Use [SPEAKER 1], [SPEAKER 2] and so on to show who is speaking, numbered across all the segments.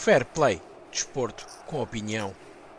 [SPEAKER 1] Fair Play, desporto com opinião.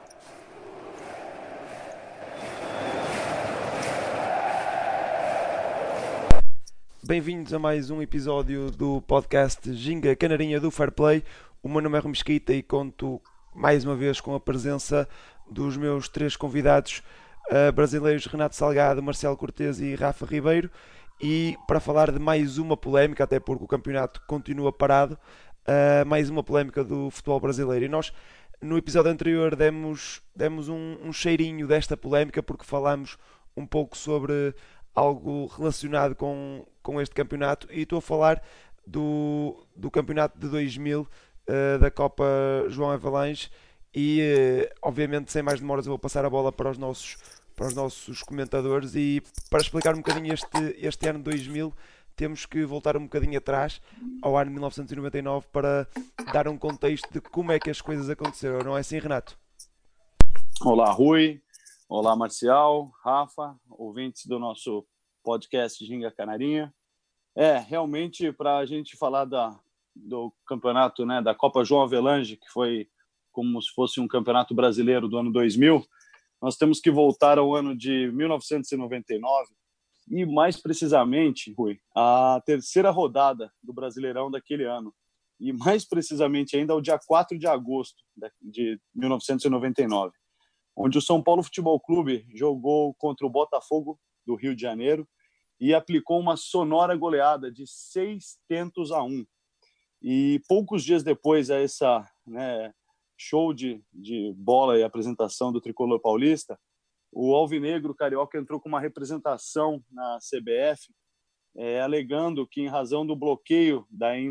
[SPEAKER 2] Bem-vindos a mais um episódio do podcast Ginga Canarinha do Fair Play. O meu nome é Rui Mesquita e conto mais uma vez com a presença dos meus três convidados brasileiros Renato Salgado, Marcelo Cortes e Rafa Ribeiro, e para falar de mais uma polémica, até porque o campeonato continua parado, mais uma polémica do futebol brasileiro. E nós no episódio anterior demos um cheirinho desta polémica porque falámos um pouco sobre algo relacionado com este campeonato, e estou a falar do campeonato de 2000, da Copa João Avalanche. E obviamente, sem mais demoras, eu vou passar a bola para os nossos comentadores, e para explicar um bocadinho este ano 2000 temos que voltar um bocadinho atrás ao ano 1999 para dar um contexto de como é que as coisas aconteceram, não é assim, Renato?
[SPEAKER 3] Olá, Rui. Olá, Marcial, Rafa, ouvintes do nosso podcast Ginga Canarinha. Realmente, para a gente falar do campeonato, né, da Copa João Avelange, que foi como se fosse um campeonato brasileiro do ano 2000, nós temos que voltar ao ano de 1999 e, mais precisamente, Rui, a terceira rodada do Brasileirão daquele ano. E, mais precisamente ainda, o dia 4 de agosto de 1999. Onde o São Paulo Futebol Clube jogou contra o Botafogo do Rio de Janeiro e aplicou uma sonora goleada de 6-1. E poucos dias depois a essa show de bola e apresentação do tricolor paulista, o alvinegro carioca entrou com uma representação na CBF, alegando que, em razão do bloqueio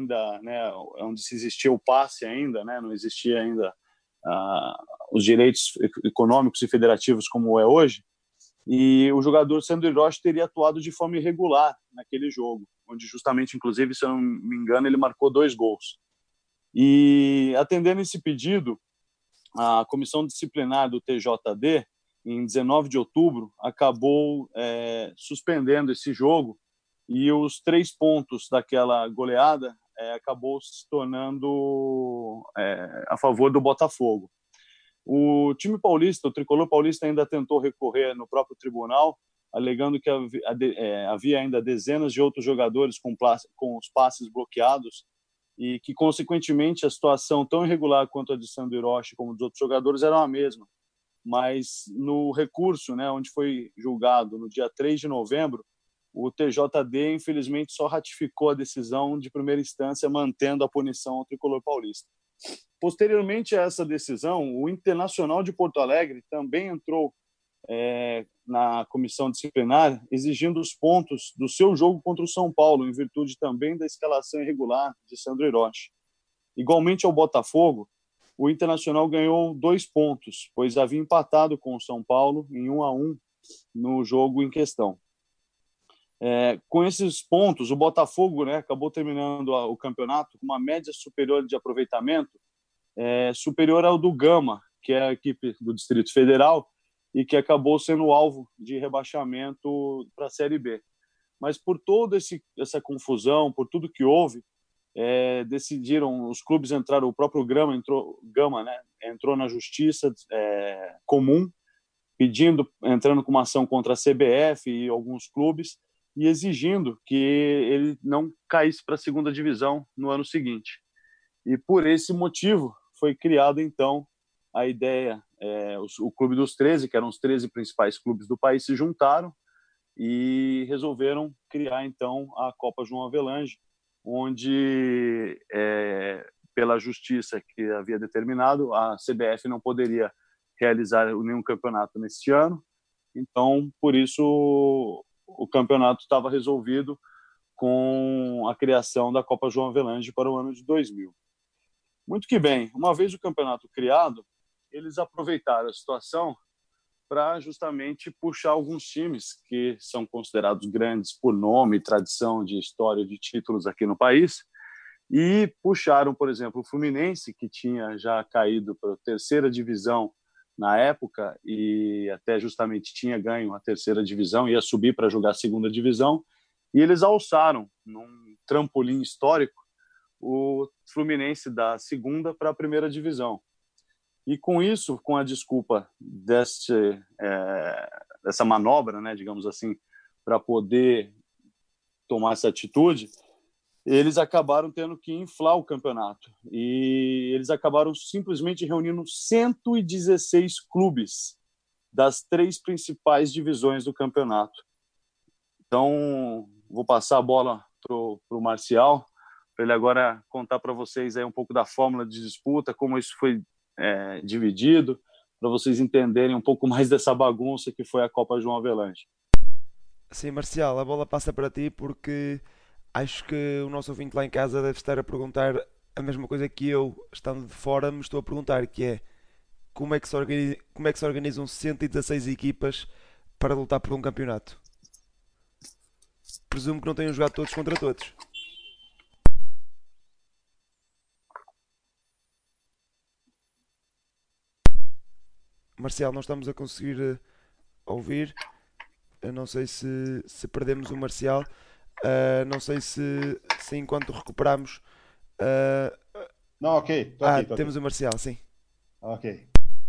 [SPEAKER 3] onde se existia o passe ainda, não existia ainda os direitos econômicos e federativos como é hoje, e o jogador Sandro Hiroshi teria atuado de forma irregular naquele jogo, onde justamente, inclusive, se eu não me engano, ele marcou 2 gols. E, atendendo esse pedido, a comissão disciplinar do TJD, em 19 de outubro, acabou suspendendo esse jogo, e os 3 pontos daquela goleada acabou se tornando a favor do Botafogo. O time paulista, o tricolor paulista, ainda tentou recorrer no próprio tribunal, alegando que havia ainda dezenas de outros jogadores com os passes bloqueados e que, consequentemente, a situação tão irregular quanto a de Sandro Hiroshi como dos outros jogadores era a mesma. Mas no recurso, onde foi julgado no dia 3 de novembro, o TJD, infelizmente, só ratificou a decisão de primeira instância, mantendo a punição ao tricolor paulista. Posteriormente a essa decisão, o Internacional de Porto Alegre também entrou na comissão disciplinar, exigindo os pontos do seu jogo contra o São Paulo, em virtude também da escalação irregular de Sandro Hiroshi. Igualmente ao Botafogo, o Internacional ganhou 2 pontos, pois havia empatado com o São Paulo em 1-1 no jogo em questão. Com esses pontos, o Botafogo acabou terminando o campeonato com uma média superior de aproveitamento, superior ao do Gama, que é a equipe do Distrito Federal, e que acabou sendo alvo de rebaixamento para a Série B. Mas por toda essa confusão, por tudo que houve, decidiram, os clubes entraram, o próprio Gama entrou na justiça comum, entrando com uma ação contra a CBF e alguns clubes, e exigindo que ele não caísse para a segunda divisão no ano seguinte. E por esse motivo foi criado, então, a ideia, o Clube dos 13, que eram os 13 principais clubes do país, se juntaram e resolveram criar, então, a Copa João Avelange, onde, pela justiça que havia determinado, a CBF não poderia realizar nenhum campeonato neste ano. Então, por isso, o campeonato estava resolvido com a criação da Copa João Avelange para o ano de 2000. Muito que bem, uma vez o campeonato criado, eles aproveitaram a situação para justamente puxar alguns times que são considerados grandes por nome, tradição de história de títulos aqui no país, e puxaram, por exemplo, o Fluminense, que tinha já caído para a terceira divisão na época e até justamente tinha ganho a terceira divisão, ia subir para jogar a segunda divisão, e eles alçaram num trampolim histórico o Fluminense da segunda para a primeira divisão. E com isso, com a desculpa dessa manobra, né, digamos assim, para poder tomar essa atitude, eles acabaram tendo que inflar o campeonato. E eles acabaram simplesmente reunindo 116 clubes das 3 principais divisões do campeonato. Então, vou passar a bola para o Marcial, para ele agora contar para vocês aí um pouco da fórmula de disputa, como isso foi dividido, para vocês entenderem um pouco mais dessa bagunça que foi a Copa João Avelange.
[SPEAKER 2] Sim, Marcial, a bola passa para ti porque acho que o nosso ouvinte lá em casa deve estar a perguntar a mesma coisa que eu, estando de fora, me estou a perguntar, que é como é que se organizam 116 equipas para lutar por um campeonato? Presumo que não tenham jogado todos contra todos. Marcial, não estamos a conseguir ouvir. Eu não sei se perdemos o Marcial. Não sei se enquanto recuperamos. Uh,
[SPEAKER 4] Não, ok, tô aqui, tô aqui.
[SPEAKER 2] Temos o Marcial, sim.
[SPEAKER 4] Ok.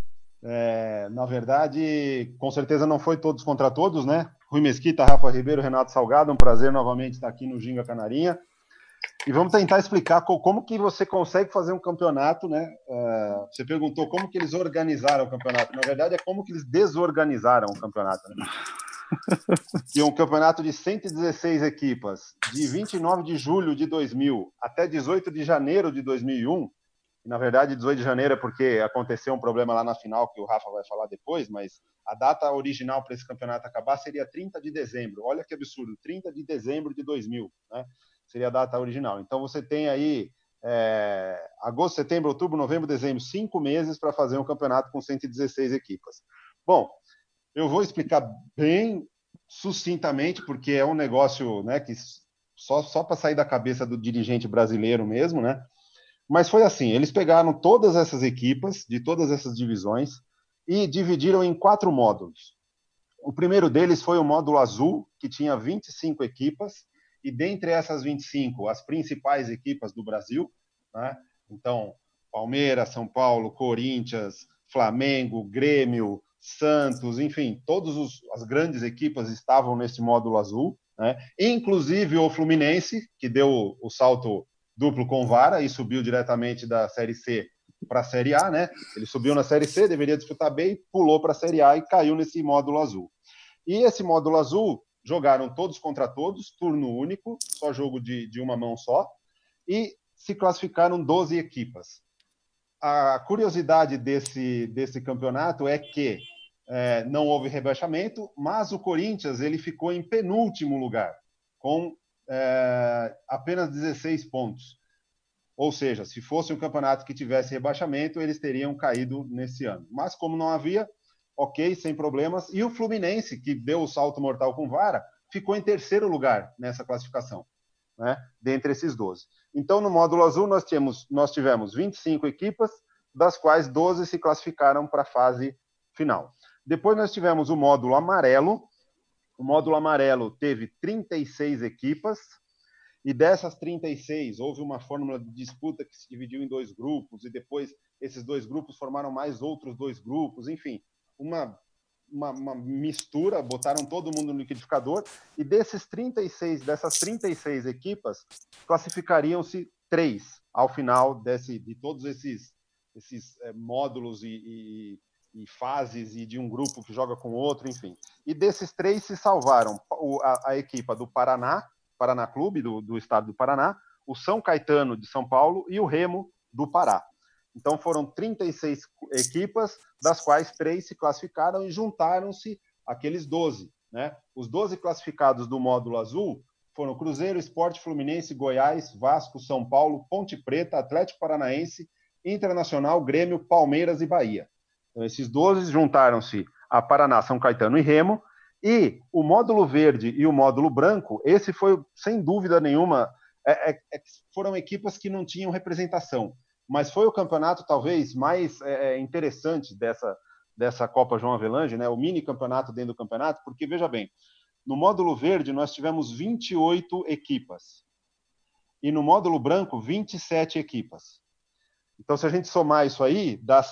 [SPEAKER 4] Na verdade, com certeza não foi todos contra todos, né? Rui Mesquita, Rafa Ribeiro, Renato Salgado, um prazer novamente estar aqui no Ginga Canarinha. E vamos tentar explicar como que você consegue fazer um campeonato, né? Você perguntou como que eles organizaram o campeonato. Na verdade, é como que eles desorganizaram o campeonato, né? Que um campeonato de 116 equipas, de 29 de julho de 2000 até 18 de janeiro de 2001, e na verdade 18 de janeiro é porque aconteceu um problema lá na final, que o Rafa vai falar depois, mas a data original para esse campeonato acabar seria 30 de dezembro. Olha que absurdo, 30 de dezembro de 2000, né? Seria a data original. Então você tem aí agosto, setembro, outubro, novembro, dezembro, 5 meses para fazer um campeonato com 116 equipas. Bom, eu vou explicar bem sucintamente, porque é um negócio, né, que só para sair da cabeça do dirigente brasileiro mesmo, né? Mas foi assim, eles pegaram todas essas equipas, de todas essas divisões, e dividiram em 4 módulos. O primeiro deles foi o módulo azul, que tinha 25 equipas, e dentre essas 25, as principais equipas do Brasil, né? Então, Palmeiras, São Paulo, Corinthians, Flamengo, Grêmio, Santos, enfim, todas as grandes equipas estavam nesse módulo azul, né? Inclusive o Fluminense, que deu o salto duplo com vara e subiu diretamente da Série C para a Série A, né? Ele subiu na Série C, deveria disputar bem, pulou para a Série A e caiu nesse módulo azul. E esse módulo azul jogaram todos contra todos, turno único, só jogo de uma mão só, e se classificaram 12 equipas. A curiosidade desse campeonato é que não houve rebaixamento, mas o Corinthians ele ficou em penúltimo lugar, com apenas 16 pontos. Ou seja, se fosse um campeonato que tivesse rebaixamento, eles teriam caído nesse ano. Mas como não havia, ok, sem problemas. E o Fluminense, que deu o salto mortal com vara, ficou em terceiro lugar nessa classificação, né, dentre esses 12. Então, no módulo azul, nós tivemos 25 equipas, das quais 12 se classificaram para a fase final. Depois nós tivemos o módulo amarelo. O módulo amarelo teve 36 equipas, e dessas 36, houve uma fórmula de disputa que se dividiu em 2 grupos, e depois esses 2 grupos formaram mais outros 2 grupos, enfim, uma mistura, botaram todo mundo no liquidificador, e dessas 36 equipas, classificariam-se 3 ao final de todos esses módulos e fases, e de um grupo que joga com o outro, enfim. E desses 3 se salvaram a equipa do Paraná Clube, do estado do Paraná, o São Caetano de São Paulo e o Remo do Pará. Então foram 36 equipas, das quais 3 se classificaram e juntaram-se aqueles 12. Né? Os 12 classificados do módulo azul foram Cruzeiro, Sport, Fluminense, Goiás, Vasco, São Paulo, Ponte Preta, Atlético Paranaense, Internacional, Grêmio, Palmeiras e Bahia. Então, esses 12 juntaram-se a Paraná, São Caetano e Remo. E o módulo verde e o módulo branco, esse foi, sem dúvida nenhuma, foram equipas que não tinham representação. Mas foi o campeonato talvez mais interessante dessa Copa João Avelange, né? O mini campeonato dentro do campeonato, porque, veja bem, no módulo verde nós tivemos 28 equipas. e no módulo branco 27 equipas. Então, se a gente somar isso aí, dá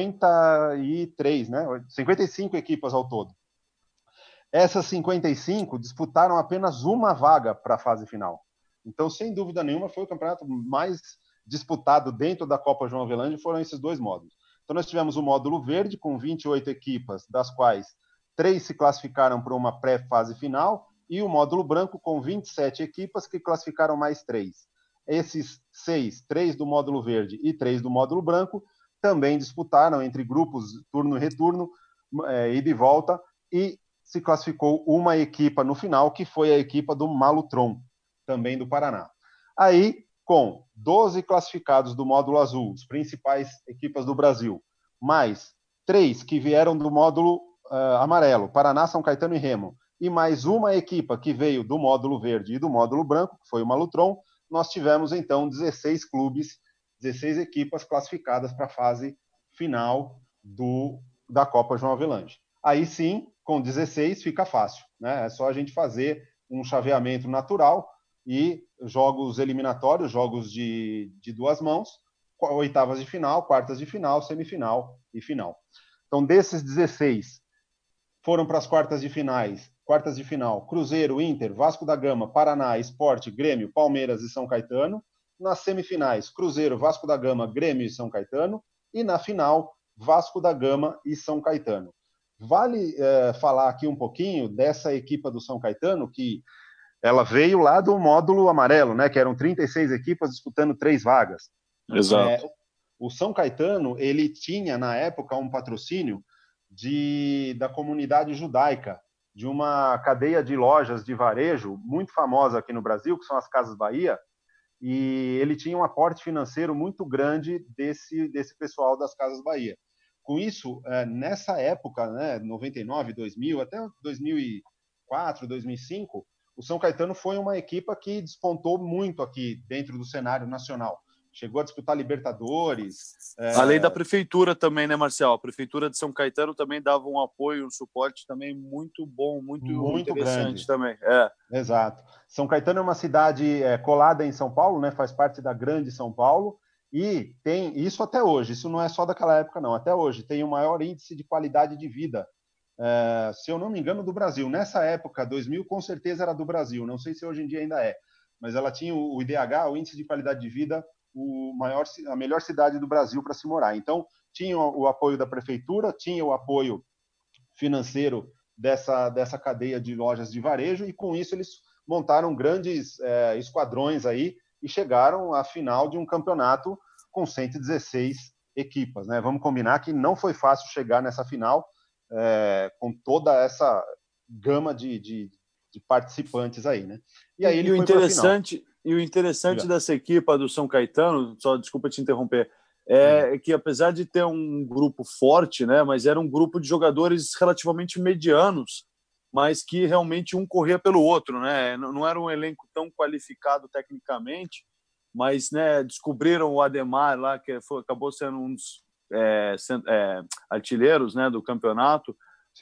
[SPEAKER 4] 53, né? 55 equipas ao todo. Essas 55 disputaram apenas uma vaga para a fase final. Então, sem dúvida nenhuma, foi o campeonato mais disputado dentro da Copa João Avelange, foram esses dois módulos. Então, nós tivemos o módulo verde, com 28 equipas, das quais 3 se classificaram para uma pré-fase final, e o módulo branco, com 27 equipas, que classificaram mais 3. Esses 6, 3 do módulo verde e 3 do módulo branco, também disputaram entre grupos turno e retorno, ida e volta, e se classificou uma equipa no final, que foi a equipa do Malutron, também do Paraná. Aí, com 12 classificados do módulo azul, as principais equipas do Brasil, mais 3 que vieram do módulo amarelo, Paraná, São Caetano e Remo, e mais uma equipa que veio do módulo verde e do módulo branco, que foi o Malutron, nós tivemos, então, 16 clubes, 16 equipas classificadas para a fase final da Copa João Avelange. Aí sim, com 16 fica fácil, né? É só a gente fazer um chaveamento natural e jogos eliminatórios, jogos de duas mãos, oitavas de final, quartas de final, semifinal e final. Então, desses 16, foram para as quartas de final, Cruzeiro, Inter, Vasco da Gama, Paraná, Sport, Grêmio, Palmeiras e São Caetano. Nas semifinais, Cruzeiro, Vasco da Gama, Grêmio e São Caetano. E na final, Vasco da Gama e São Caetano. Vale falar aqui um pouquinho dessa equipa do São Caetano, que ela veio lá do módulo amarelo, né, que eram 36 equipas disputando 3 vagas.
[SPEAKER 3] Exato.
[SPEAKER 4] O São Caetano, ele tinha, na época, um patrocínio da comunidade judaica, de uma cadeia de lojas de varejo muito famosa aqui no Brasil, que são as Casas Bahia, e ele tinha um aporte financeiro muito grande desse pessoal das Casas Bahia. Com isso, nessa época, né, 99, 2000, até 2004, 2005, o São Caetano foi uma equipa que despontou muito aqui dentro do cenário nacional. Chegou a disputar Libertadores.
[SPEAKER 3] Além da prefeitura também, né, Marcel? A prefeitura de São Caetano também dava um apoio, um suporte também muito bom, muito interessante
[SPEAKER 4] grande.
[SPEAKER 3] Também.
[SPEAKER 4] Exato. São Caetano é uma cidade colada em São Paulo, né? Faz parte da grande São Paulo, e tem isso até hoje, isso não é só daquela época, não. Até hoje tem o maior índice de qualidade de vida, se eu não me engano, do Brasil. Nessa época, 2000, com certeza era do Brasil, não sei se hoje em dia ainda é, mas ela tinha o IDH, o Índice de Qualidade de Vida, a melhor cidade do Brasil para se morar. Então, tinha o apoio da prefeitura, tinha o apoio financeiro dessa cadeia de lojas de varejo, e com isso eles montaram grandes esquadrões aí e chegaram à final de um campeonato com 116 equipas, né? Vamos combinar que não foi fácil chegar nessa final com toda essa gama de participantes aí, né?
[SPEAKER 3] E aí ele foi para a final. E o interessante dessa equipa do São Caetano, só desculpa te interromper, é que apesar de ter um grupo forte, né, mas era um grupo de jogadores relativamente medianos, mas que realmente um corria pelo outro, né? Não era um elenco tão qualificado tecnicamente, mas, né, descobriram o Ademar lá, que acabou sendo um dos artilheiros, né, do campeonato.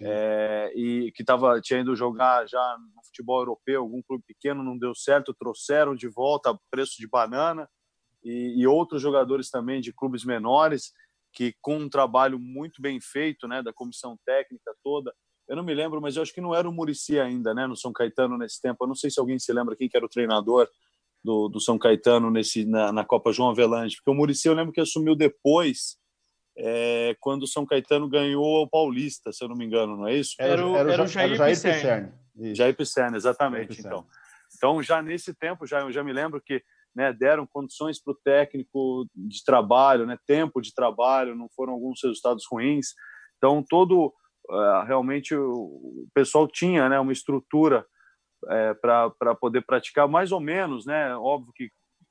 [SPEAKER 3] E que tinha ido jogar já no futebol europeu, algum clube pequeno, não deu certo, trouxeram de volta a preço de banana, e outros jogadores também de clubes menores, que com um trabalho muito bem feito, né, da comissão técnica toda. Eu não me lembro, mas eu acho que não era o Muricy ainda, né, no São Caetano nesse tempo. Eu não sei se alguém se lembra quem que era o treinador do São Caetano na Copa João Avelange, porque o Muricy eu lembro que assumiu depois, quando o São Caetano ganhou o Paulista, se eu não me engano, não é isso?
[SPEAKER 2] Era o Jair Pisserni.
[SPEAKER 3] Jair Pisserni, exatamente. Então, já nesse tempo, eu já me lembro que, né, deram condições para o técnico de trabalho, né, tempo de trabalho, não foram alguns resultados ruins. Então, realmente o pessoal tinha, né, uma estrutura para poder praticar mais ou menos, né? Óbvio que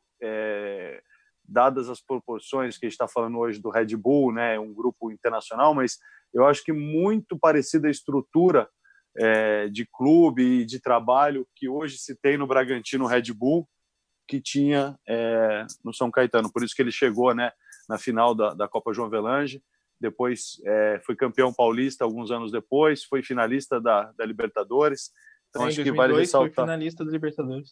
[SPEAKER 3] dadas as proporções que a gente está falando hoje do Red Bull, né, um grupo internacional, mas eu acho que muito parecida a estrutura de clube e de trabalho que hoje se tem no Bragantino Red Bull, que tinha no São Caetano. Por isso que ele chegou, né, na final da Copa João Avelange, depois foi campeão paulista alguns anos depois, foi finalista da Libertadores. Então, acho que vale ressaltar.
[SPEAKER 5] Foi finalista da Libertadores.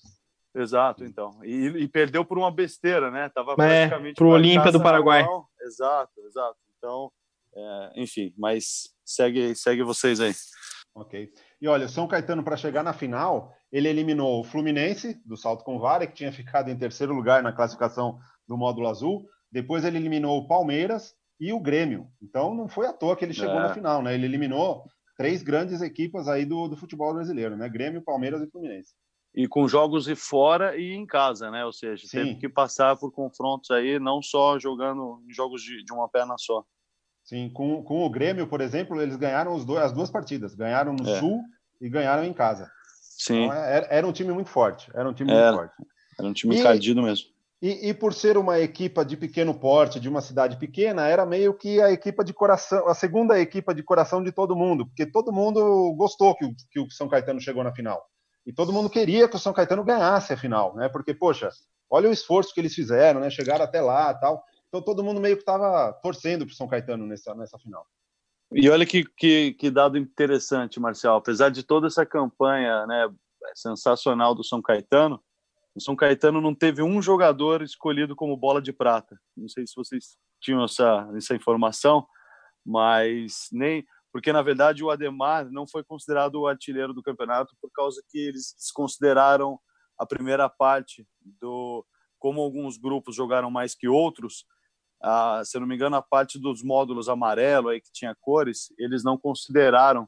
[SPEAKER 3] Exato, então. E perdeu por uma besteira, né? Tava praticamente
[SPEAKER 5] pro
[SPEAKER 3] com a
[SPEAKER 5] Olímpia do
[SPEAKER 3] taça na
[SPEAKER 5] Paraguai.
[SPEAKER 3] mão. Exato. Então, enfim, mas segue vocês aí.
[SPEAKER 4] Ok. E olha, o São Caetano, para chegar na final, ele eliminou o Fluminense, do Salto com Vara, que tinha ficado em terceiro lugar na classificação do módulo azul. Depois ele eliminou o Palmeiras e o Grêmio. Então não foi à toa que ele chegou na final, né? Ele eliminou 3 grandes equipas aí do futebol brasileiro, né? Grêmio, Palmeiras e Fluminense.
[SPEAKER 3] E com jogos de fora e em casa, né? Ou seja, teve que passar por confrontos aí, não só jogando em jogos de uma perna só.
[SPEAKER 4] Sim, com o Grêmio, por exemplo, eles ganharam as 2 partidas. Ganharam no Sul e ganharam em casa.
[SPEAKER 3] Sim.
[SPEAKER 4] Então era um time muito forte. Era um time
[SPEAKER 3] encardido mesmo.
[SPEAKER 4] E por ser uma equipa de pequeno porte, de uma cidade pequena, era meio que a equipa de coração, a segunda equipa de coração de todo mundo, porque todo mundo gostou que o São Caetano chegou na final. E todo mundo queria que o São Caetano ganhasse a final, né? Porque, poxa, olha o esforço que eles fizeram, né? Chegaram até lá, tal. Então todo mundo meio que estava torcendo para o São Caetano nessa final.
[SPEAKER 3] E olha que dado interessante, Marcial. Apesar de toda essa campanha, né, sensacional do São Caetano, o São Caetano não teve um jogador escolhido como bola de prata. Não sei se vocês tinham essa informação, mas nem... Porque, na verdade, o Ademar não foi considerado o artilheiro do campeonato por causa que eles desconsideraram a primeira parte como alguns grupos jogaram mais que outros. Se eu não me engano, a parte dos módulos amarelo, aí, que tinha cores, eles não consideraram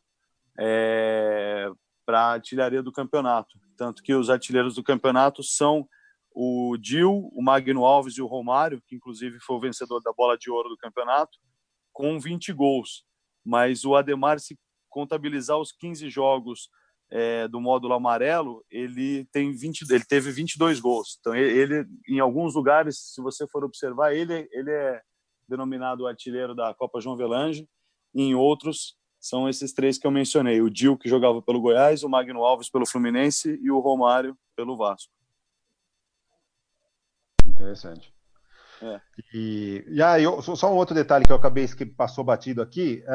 [SPEAKER 3] para a artilharia do campeonato. Tanto que os artilheiros do campeonato são o Dil, o Magno Alves e o Romário, que inclusive foi o vencedor da bola de ouro do campeonato, com 20 gols. Mas o Ademar, se contabilizar os 15 jogos do módulo amarelo, ele teve 22 gols. Então, ele, em alguns lugares, se você for observar, ele é denominado artilheiro da Copa João Avelange, e em outros são esses 3 que eu mencionei: o Dil, que jogava pelo Goiás, o Magno Alves pelo Fluminense e o Romário pelo Vasco.
[SPEAKER 4] Interessante. E aí, só um outro detalhe que eu acabei que passou batido aqui,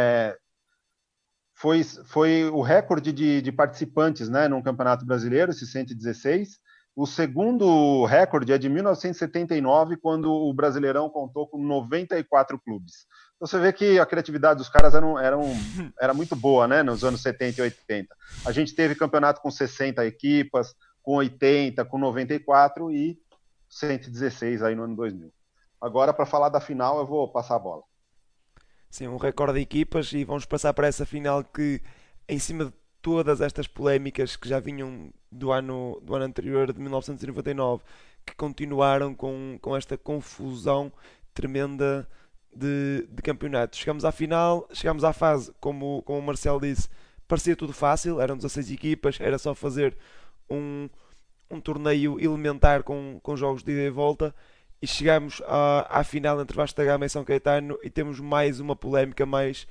[SPEAKER 4] foi o recorde de participantes, né, num campeonato brasileiro, esse 116. O segundo recorde é de 1979, quando o Brasileirão contou com 94 clubes. Então você vê que a criatividade dos caras era muito boa, né, nos anos 70 e 80. A gente teve campeonato com 60 equipas, com 80, com 94 e 116 aí no ano 2000. Agora, para falar da final, eu vou passar a bola.
[SPEAKER 2] Sim, um recorde de equipas, e vamos passar para essa final que, em cima de todas estas polémicas que já vinham do ano anterior, de 1999, que continuaram com esta confusão tremenda de campeonatos. Chegamos à final, chegamos à fase, como o Marcelo disse, parecia tudo fácil, eram 16 equipas, era só fazer um torneio elementar com jogos de ida e volta, e chegamos à final entre Vasco da Gama e São Caetano e temos mais uma polémica, mais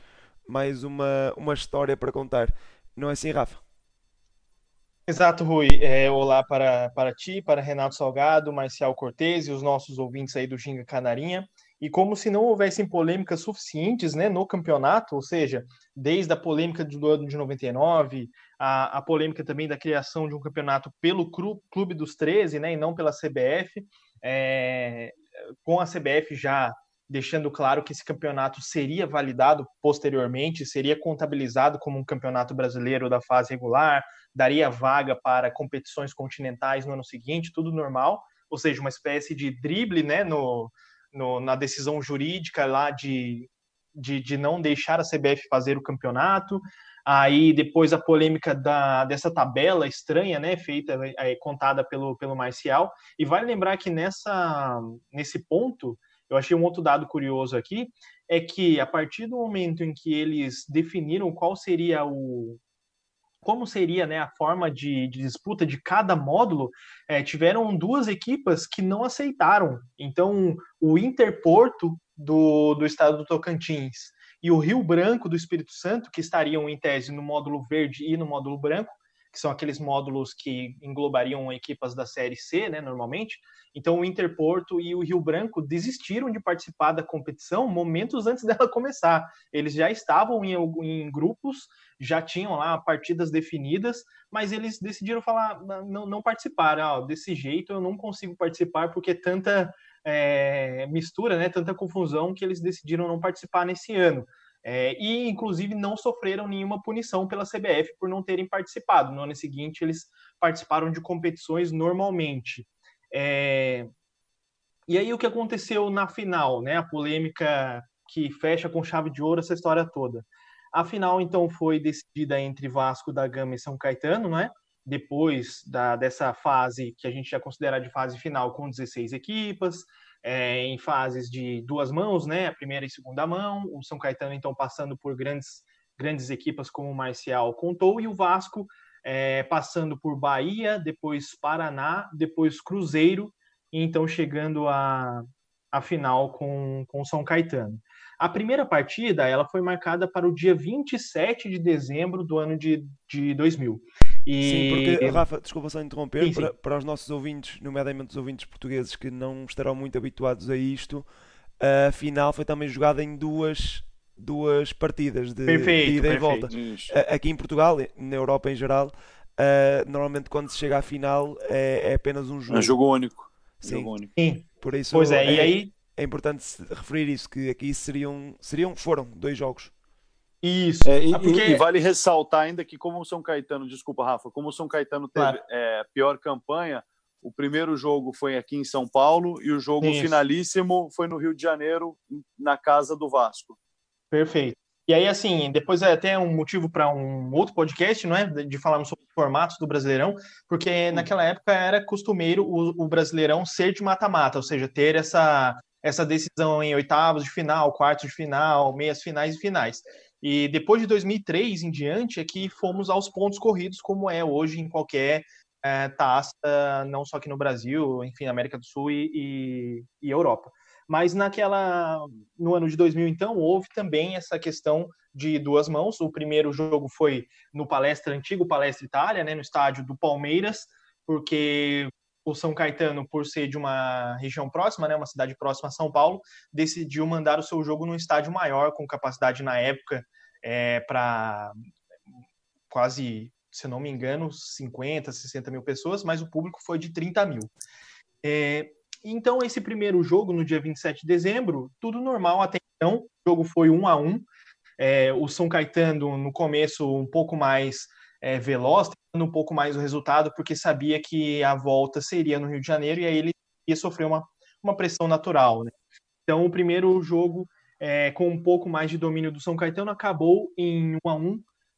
[SPEAKER 2] uma história para contar. Não é assim, Rafa?
[SPEAKER 5] Exato, Rui. Olá para ti, para Renato Salgado, Marcial Cortez e os nossos ouvintes aí do Ginga Canarinha. E como se não houvessem polêmicas suficientes, né, no campeonato, ou seja, desde a polêmica do ano de 99, a polêmica também da criação de um campeonato pelo Clube dos 13, né, e não pela CBF, com a CBF já deixando claro que esse campeonato seria validado posteriormente, seria contabilizado como um campeonato brasileiro da fase regular, daria vaga para competições continentais no ano seguinte, tudo normal, ou seja, uma espécie de drible, né, na decisão jurídica lá de não deixar a CBF fazer o campeonato. Aí depois a polêmica dessa tabela estranha, né, feita, contada pelo Marcial. E vale lembrar que nesse ponto, eu achei um outro dado curioso aqui, é que a partir do momento em que eles definiram como seria, né, a forma de disputa de cada módulo, tiveram 2 equipas que não aceitaram. Então, o Interporto do estado do Tocantins e o Rio Branco do Espírito Santo, que estariam em tese no módulo verde e no módulo branco, que são aqueles módulos que englobariam equipas da Série C, né, normalmente. Então, o Interporto e o Rio Branco desistiram de participar da competição momentos antes dela começar. Eles já estavam em grupos, já tinham lá partidas definidas, mas eles decidiram falar, não participar. Desse jeito eu não consigo participar porque tanta mistura, né, tanta confusão, que eles decidiram não participar nesse ano. E, inclusive, não sofreram nenhuma punição pela CBF por não terem participado. No ano seguinte, eles participaram de competições normalmente. E aí, o que aconteceu na final, né? A polêmica que fecha com chave de ouro essa história toda. A final, então, foi decidida entre Vasco da Gama e São Caetano, né? Depois dessa fase que a gente já considera de fase final, com 16 equipas, em fases de duas mãos, né? A primeira e segunda mão. O São Caetano, então, passando por grandes equipas como o Marcial contou, e o Vasco passando por Bahia, depois Paraná, depois Cruzeiro, e então chegando à final com o São Caetano. A primeira partida ela foi marcada para o dia 27 de dezembro do ano de 2000.
[SPEAKER 2] Sim, porque, Rafa, desculpa só interromper,
[SPEAKER 5] sim.
[SPEAKER 2] Para os nossos ouvintes, nomeadamente os ouvintes portugueses que não estarão muito habituados a isto, a final foi também jogada em duas partidas de ida e volta. Aqui em Portugal, na Europa em geral, normalmente quando se chega à final é apenas um jogo.
[SPEAKER 3] É jogo único.
[SPEAKER 2] Sim.
[SPEAKER 3] Jogo único.
[SPEAKER 5] Sim.
[SPEAKER 2] Por isso
[SPEAKER 5] pois é, e aí...
[SPEAKER 2] é importante referir isso, que aqui foram 2 jogos.
[SPEAKER 5] Isso.
[SPEAKER 3] E vale ressaltar ainda que como o São Caetano, desculpa, Rafa, como o São Caetano teve pior campanha, o primeiro jogo foi aqui em São Paulo e o jogo finalíssimo foi no Rio de Janeiro, na casa do Vasco.
[SPEAKER 5] Perfeito. E aí, assim, depois é até um motivo para um outro podcast, não é? De falarmos sobre os formatos do Brasileirão, porque naquela época era costumeiro o Brasileirão ser de mata-mata, ou seja, ter essa decisão em oitavos de final, quartos de final, meias finais e finais. E depois de 2003 em diante é que fomos aos pontos corridos, como é hoje em qualquer taça, não só aqui no Brasil, enfim, América do Sul e Europa. Mas no ano de 2000, então, houve também essa questão de duas mãos. O primeiro jogo foi no antigo Palestra Itália, né, no estádio do Palmeiras, porque o São Caetano, por ser de uma região próxima, né, uma cidade próxima a São Paulo, decidiu mandar o seu jogo num estádio maior, com capacidade na época para quase, se eu não me engano, 50, 60 mil pessoas, mas o público foi de 30 mil. Então, esse primeiro jogo, no dia 27 de dezembro, tudo normal até então. O jogo foi 1-1. O São Caetano, no começo, um pouco mais veloz, tendo um pouco mais o resultado, porque sabia que a volta seria no Rio de Janeiro e aí ele ia sofrer uma pressão natural, né? Então, o primeiro jogo, com um pouco mais de domínio do São Caetano, acabou em 1-1.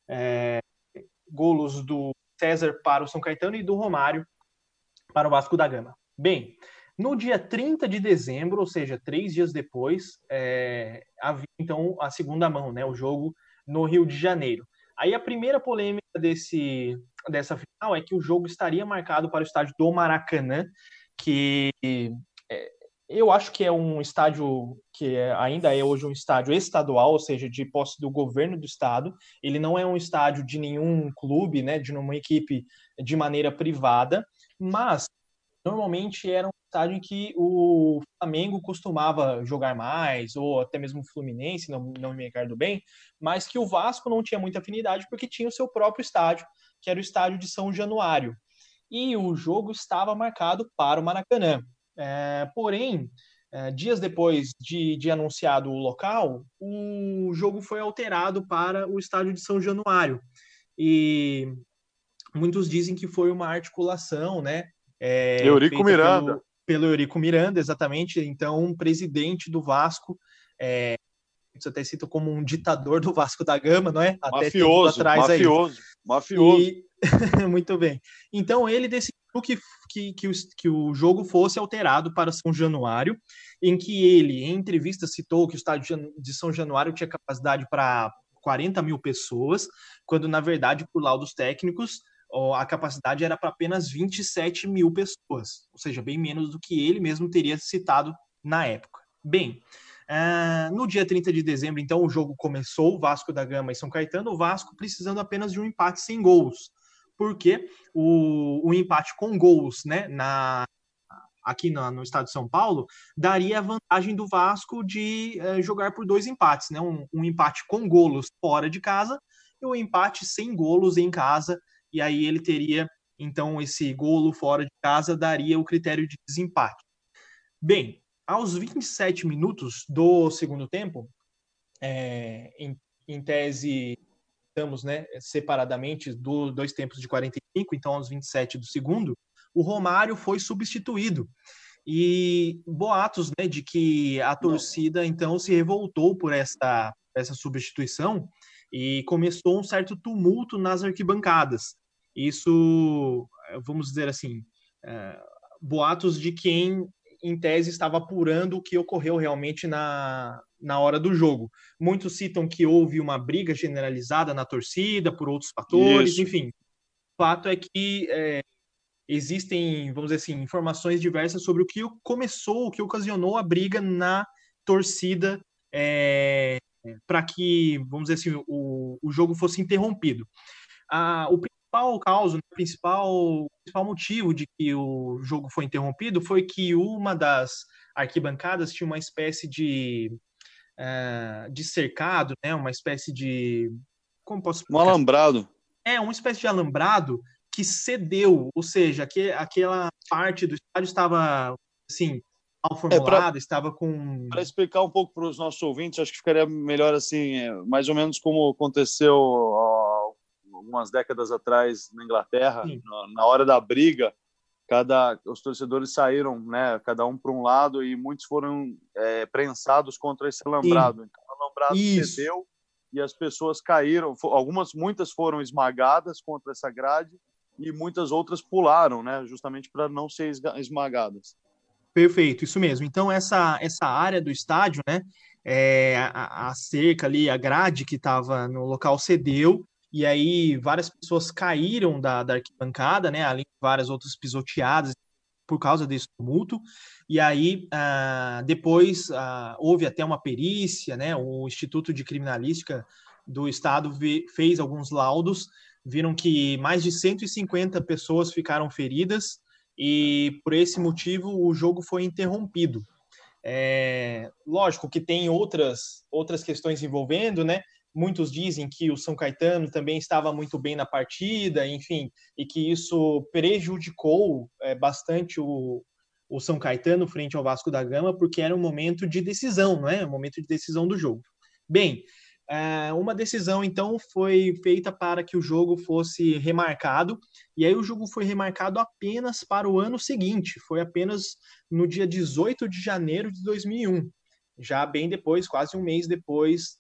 [SPEAKER 5] Golos do César para o São Caetano e do Romário para o Vasco da Gama. Bem, no dia 30 de dezembro, ou seja, 3 dias depois, havia então a segunda mão, né, o jogo no Rio de Janeiro. Aí a primeira polêmica dessa final é que o jogo estaria marcado para o estádio do Maracanã, que eu acho que é um estádio que ainda é hoje um estádio estadual, ou seja, de posse do governo do estado. Ele não é um estádio de nenhum clube, né, de nenhuma equipe de maneira privada, mas normalmente era um estádio em que o Flamengo costumava jogar mais, ou até mesmo o Fluminense, não me recordo bem, mas que o Vasco não tinha muita afinidade porque tinha o seu próprio estádio, que era o estádio de São Januário. E o jogo estava marcado para o Maracanã. Porém, dias depois de anunciado o local, o jogo foi alterado para o estádio de São Januário. E muitos dizem que foi uma articulação, né?
[SPEAKER 3] Eurico Miranda.
[SPEAKER 5] Pelo Eurico Miranda, exatamente. Então, um presidente do Vasco, você até cita como um ditador do Vasco da Gama, não é? Até tempo atrás
[SPEAKER 3] mafioso.
[SPEAKER 5] Muito bem. Então, ele decidiu que o jogo fosse alterado para São Januário, em que ele, em entrevista, citou que o estádio de São Januário tinha capacidade para 40 mil pessoas, quando, na verdade, por laudos técnicos, a capacidade era para apenas 27 mil pessoas, ou seja, bem menos do que ele mesmo teria citado na época. Bem, no dia 30 de dezembro, então, o jogo começou, Vasco da Gama e São Caetano, o Vasco precisando apenas de um empate sem gols, porque o empate com gols, né, aqui no estado de São Paulo, daria a vantagem do Vasco de jogar por 2 empates, né? Um empate com golos fora de casa e um empate sem golos em casa, e aí ele teria, então, esse golo fora de casa daria o critério de desempate. Bem, aos 27 minutos do segundo tempo, em tese, estamos, né, separadamente, dois tempos de 45, então aos 27 do segundo, o Romário foi substituído. E boatos, né, de que a torcida, então, se revoltou por essa substituição e começou um certo tumulto nas arquibancadas. Isso, vamos dizer assim, boatos de quem, em tese, estava apurando o que ocorreu realmente na hora do jogo. Muitos citam que houve uma briga generalizada na torcida por outros fatores,
[SPEAKER 3] Isso.
[SPEAKER 5] enfim. O fato é que existem, vamos dizer assim, informações diversas sobre o que começou, o que ocasionou a briga na torcida para que, vamos dizer assim, o jogo fosse interrompido. O principal causa, o principal motivo de que o jogo foi interrompido foi que uma das arquibancadas tinha uma espécie de cercado, né? Uma espécie de... Como posso explicar?
[SPEAKER 3] Um alambrado.
[SPEAKER 5] Uma espécie de alambrado que cedeu, ou seja, aquela parte do estádio estava, assim, mal formulada, estava com...
[SPEAKER 3] Para explicar um pouco para os nossos ouvintes, acho que ficaria melhor assim, mais ou menos como aconteceu algumas décadas atrás na Inglaterra, na hora da briga, os torcedores saíram, né, cada um para um lado, e muitos foram prensados contra esse alambrado. Sim. Então, o alambrado cedeu e as pessoas caíram, muitas foram esmagadas contra essa grade e muitas outras pularam, né, justamente para não ser esmagadas.
[SPEAKER 5] Perfeito, isso mesmo. Então, essa área do estádio, né, a cerca ali, a grade que estava no local cedeu, e aí várias pessoas caíram da arquibancada, né, além de várias outras pisoteadas por causa desse tumulto, e aí depois houve até uma perícia, né, o Instituto de Criminalística do Estado fez alguns laudos, viram que mais de 150 pessoas ficaram feridas, e por esse motivo o jogo foi interrompido. Lógico que tem outras questões envolvendo, né? Muitos dizem que o São Caetano também estava muito bem na partida, enfim, e que isso prejudicou bastante o São Caetano frente ao Vasco da Gama, porque era um momento de decisão, não é? Um momento de decisão do jogo. Bem, uma decisão, então, foi feita para que o jogo fosse remarcado, e aí o jogo foi remarcado apenas para o ano seguinte, foi apenas no dia 18 de janeiro de 2001, já bem depois, quase um mês depois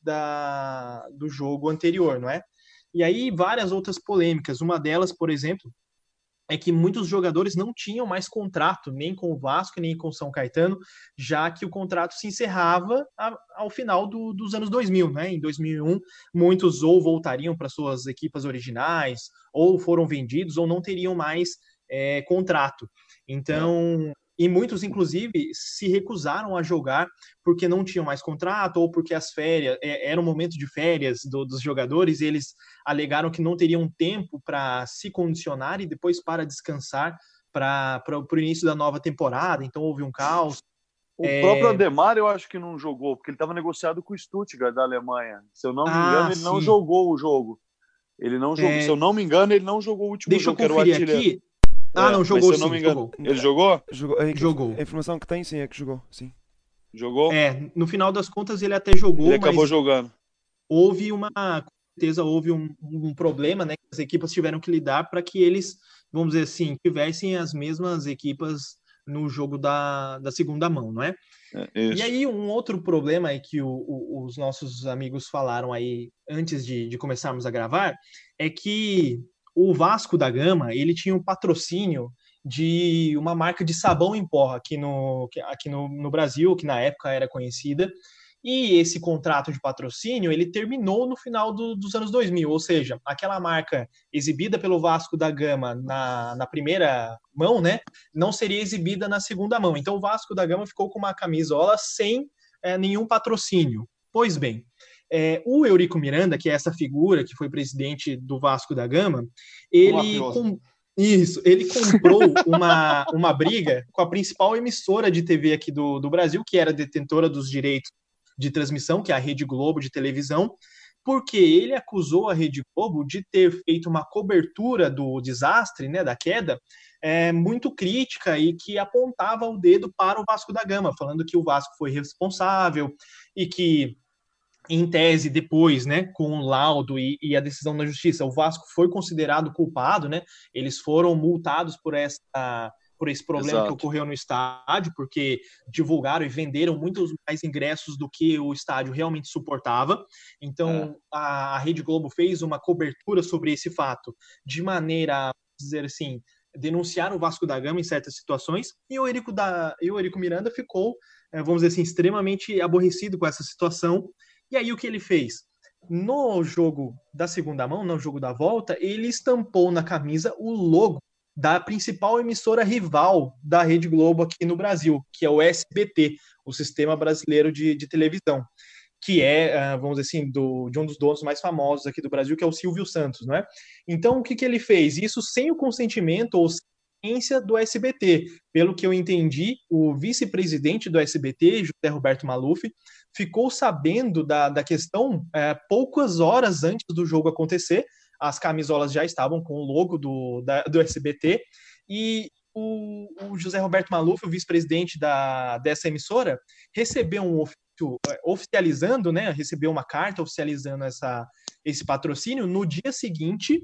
[SPEAKER 5] do jogo anterior, não é? E aí várias outras polêmicas, uma delas, por exemplo, é que muitos jogadores não tinham mais contrato, nem com o Vasco, nem com o São Caetano, já que o contrato se encerrava ao final dos anos 2000, né? Em 2001, muitos ou voltariam para suas equipas originais, ou foram vendidos, ou não teriam mais contrato. Então, e muitos, inclusive, se recusaram a jogar porque não tinham mais contrato, ou porque as férias, era um momento de férias dos jogadores, e eles alegaram que não teriam tempo para se condicionar e depois para descansar para o início da nova temporada, então houve um caos.
[SPEAKER 3] O próprio Ademar, eu acho que não jogou, porque ele estava negociado com o Stuttgart da Alemanha. Se eu não me engano, ele não jogou o jogo. Ele não jogou, se eu não me engano, ele não jogou o último jogo, que era o artilheiro. Deixa eu conferir aqui.
[SPEAKER 5] Não, jogou sim,
[SPEAKER 3] não me engano. Ele jogou?
[SPEAKER 2] A informação que tem, sim, é que jogou, sim.
[SPEAKER 3] Jogou?
[SPEAKER 5] No final das contas ele até jogou,
[SPEAKER 3] ele acabou jogando.
[SPEAKER 5] Houve com certeza houve um problema, né, que as equipas tiveram que lidar para que eles, vamos dizer assim, tivessem as mesmas equipas no jogo da segunda mão, não é? E aí um outro problema aí que os nossos amigos falaram aí antes de começarmos a gravar é que o Vasco da Gama, ele tinha um patrocínio de uma marca de sabão em pó aqui no Brasil, que na época era conhecida, e esse contrato de patrocínio, ele terminou no final dos anos 2000, ou seja, aquela marca exibida pelo Vasco da Gama na primeira mão, né, não seria exibida na segunda mão. Então o Vasco da Gama ficou com uma camisola sem nenhum patrocínio. Pois bem, O Eurico Miranda, que é essa figura que foi presidente do Vasco da Gama, ele comprou uma briga com a principal emissora de TV aqui do Brasil, que era detentora dos direitos de transmissão, que é a Rede Globo de televisão, porque ele acusou a Rede Globo de ter feito uma cobertura do desastre, né, da queda, muito crítica e que apontava o dedo para o Vasco da Gama, falando que o Vasco foi responsável e que, em tese, depois, né, com o laudo e a decisão da justiça, o Vasco foi considerado culpado, né? Eles foram multados por esse problema que ocorreu no estádio, porque divulgaram e venderam muitos mais ingressos do que o estádio realmente suportava. Então, a Rede Globo fez uma cobertura sobre esse fato, de maneira a dizer assim, denunciar o Vasco da Gama em certas situações, e o Eurico Miranda ficou, vamos dizer assim, extremamente aborrecido com essa situação. E aí o que ele fez? No jogo da segunda mão, no jogo da volta, ele estampou na camisa o logo da principal emissora rival da Rede Globo aqui no Brasil, que é o SBT, o Sistema Brasileiro de Televisão, que é, vamos dizer assim, de um dos donos mais famosos aqui do Brasil, que é o Silvio Santos, não é? Então, o que ele fez? Isso sem o consentimento ou ciência do SBT. Pelo que eu entendi, o vice-presidente do SBT, José Roberto Maluf, ficou sabendo da questão poucas horas antes do jogo acontecer. As camisolas já estavam com o logo do SBT, e o José Roberto Maluf, o vice-presidente dessa emissora, recebeu um ofício oficializando, né, recebeu uma carta oficializando esse patrocínio no dia seguinte,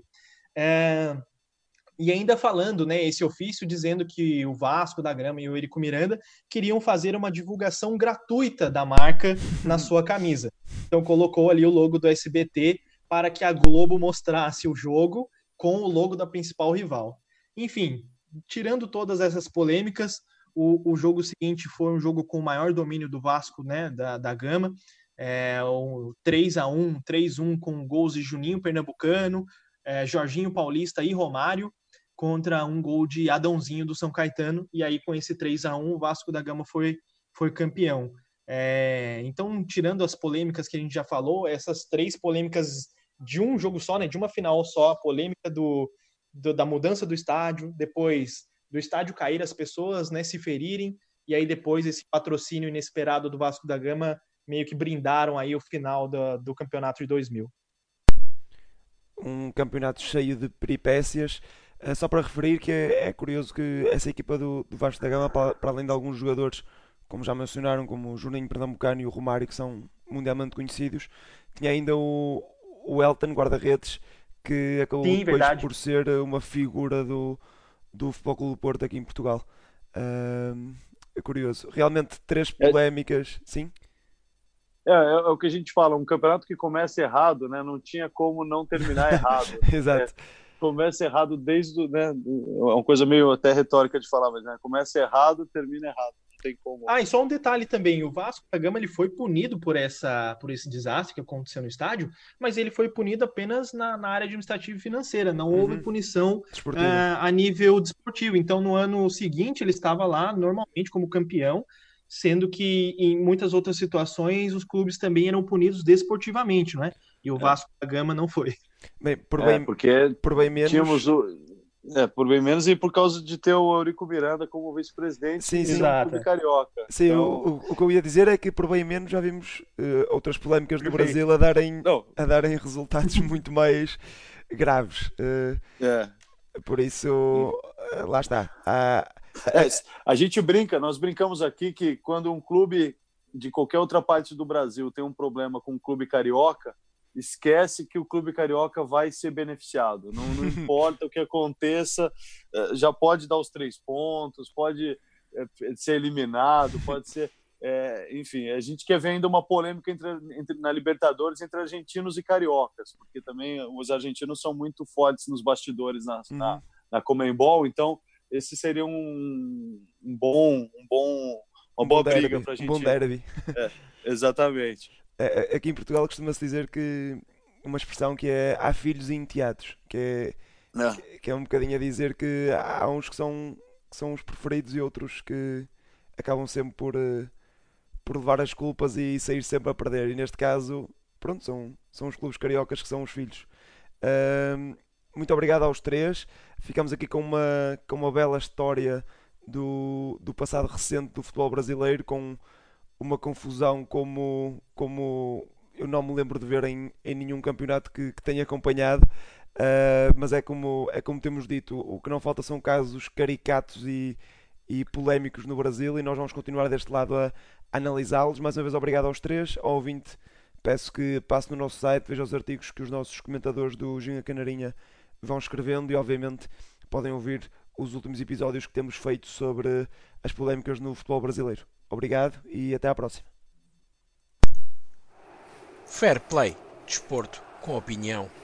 [SPEAKER 5] e ainda falando, né, esse ofício dizendo que o Vasco da Gama e o Eurico Miranda queriam fazer uma divulgação gratuita da marca na sua camisa. Então colocou ali o logo do SBT para que a Globo mostrasse o jogo com o logo da principal rival. Enfim, tirando todas essas polêmicas, o jogo seguinte foi um jogo com o maior domínio do Vasco, né, da Gama, o 3-1, 3-1 com gols de Juninho Pernambucano, Jorginho Paulista e Romário, contra um gol de Adãozinho do São Caetano, e aí com esse 3-1 o Vasco da Gama foi campeão. Então, tirando as polêmicas que a gente já falou, essas 3 polêmicas de um jogo só, né, de uma final só, a polêmica da mudança do estádio, depois do estádio cair, as pessoas, né, se ferirem, e aí depois esse patrocínio inesperado do Vasco da Gama meio que brindaram aí o final do campeonato de 2000.
[SPEAKER 2] Um campeonato cheio de peripécias. Só para referir que é curioso que essa equipa do Vasco da Gama, para além de alguns jogadores, como já mencionaram, como o Juninho Pernambucano e o Romário, que são mundialmente conhecidos, tinha ainda o Elton, guarda-redes, que acabou depois por ser uma figura do Futebol Clube do Porto aqui em Portugal. É curioso. Realmente 3 polémicas, sim?
[SPEAKER 3] É o que a gente fala, um campeonato que começa errado, né? Não tinha como não terminar errado.
[SPEAKER 2] Exato.
[SPEAKER 3] Começa errado desde, né? É uma coisa meio até retórica de falar, mas né, começa errado, termina errado. Não tem como.
[SPEAKER 5] E só um detalhe também, o Vasco da Gama ele foi punido por esse desastre que aconteceu no estádio, mas ele foi punido apenas na área administrativa e financeira, não houve punição a nível desportivo. Então, no ano seguinte, ele estava lá normalmente como campeão, sendo que em muitas outras situações os clubes também eram punidos desportivamente, não é? E o Vasco da Gama não foi.
[SPEAKER 2] Bem,
[SPEAKER 3] porque
[SPEAKER 2] por bem menos...
[SPEAKER 3] tínhamos por bem menos e por causa de ter o Eurico Miranda como vice-presidente e um clube carioca.
[SPEAKER 2] Sim, então... o que eu ia dizer é que por bem menos já vimos outras polémicas no Brasil a darem resultados muito mais graves. Por isso, lá está.
[SPEAKER 3] A gente nós brincamos aqui que quando um clube de qualquer outra parte do Brasil tem um problema com um clube carioca, esquece que o clube carioca vai ser beneficiado. Não importa o que aconteça, já pode dar os 3 pontos, pode ser eliminado, pode ser... enfim, a gente quer ver ainda uma polêmica na Libertadores entre argentinos e cariocas, porque também os argentinos são muito fortes nos bastidores na Conmebol, então esse seria uma boa briga para a gente.
[SPEAKER 2] Um bom derby.
[SPEAKER 3] Exatamente.
[SPEAKER 2] Aqui em Portugal costuma-se dizer que uma expressão que é há filhos e enteados, que é um bocadinho a dizer que há uns que são os preferidos e outros que acabam sempre por levar as culpas e sair sempre a perder. E neste caso pronto, são os clubes cariocas que são os filhos. Muito obrigado aos três. Ficamos aqui com uma bela história do passado recente do futebol brasileiro, com uma confusão como eu não me lembro de ver em nenhum campeonato que tenha acompanhado. Mas é como temos dito, o que não falta são casos caricatos e polémicos no Brasil, e nós vamos continuar deste lado a analisá-los. Mais uma vez, obrigado aos três. Ao ouvinte, peço que passe no nosso site, veja os artigos que os nossos comentadores do Ginga Canarinha vão escrevendo, e obviamente podem ouvir os últimos episódios que temos feito sobre as polémicas no futebol brasileiro. Obrigado e até à próxima.
[SPEAKER 1] Fair Play, desporto com opinião.